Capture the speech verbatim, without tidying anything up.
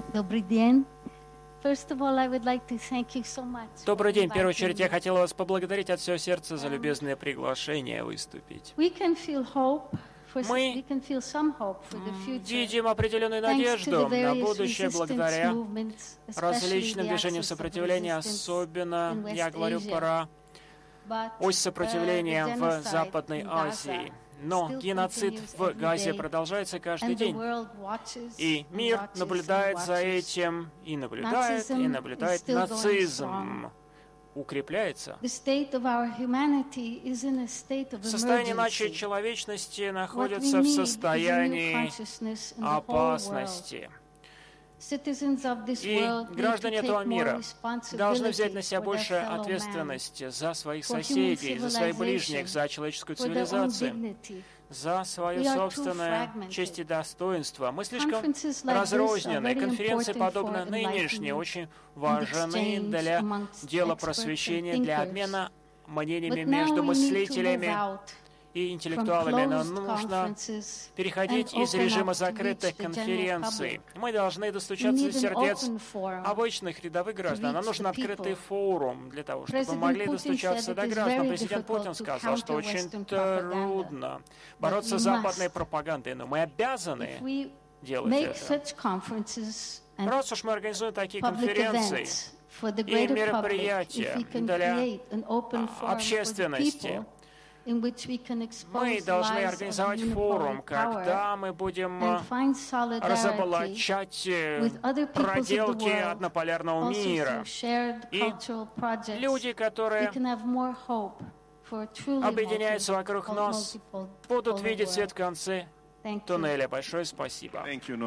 Добрый день. First of all, I would like to thank you so much. Добрый день. В первую очередь, я хотела вас поблагодарить от всего сердца за любезное приглашение выступить. We can feel hope. For, Мы we can feel some hope for the future, видим определенную надежду на будущее благодаря различным движениям сопротивления, особенно, я говорю, про ось сопротивления в Западной Азии. Но геноцид в Газе продолжается каждый день, и мир наблюдает за этим, и наблюдает, и наблюдает. Нацизм укрепляется. Состояние нашей человечности находится в состоянии опасности. И граждане этого мира должны взять на себя больше ответственности за своих соседей, за своих ближних, за человеческую цивилизацию, за свое собственное честь и достоинство. Мы слишком разрознены. Конференции, подобно нынешней, очень важны для дела просвещения, для обмена мнениями между мыслителями и интеллектуалами, но нужно переходить из режима закрытых конференций. Мы должны достучаться до сердец обычных рядовых граждан. Нам нужен открытый форум для того, чтобы мы могли достучаться до граждан. Президент Путин сказал, что очень трудно бороться с западной пропагандой, но мы обязаны делать это. Раз уж мы организуем такие конференции и мероприятия для общественности, мы должны организовать форум, когда мы будем разоблачать проделки однополярного мира. И люди, которые объединяются вокруг нас, будут видеть свет в конце туннеля. Большое спасибо.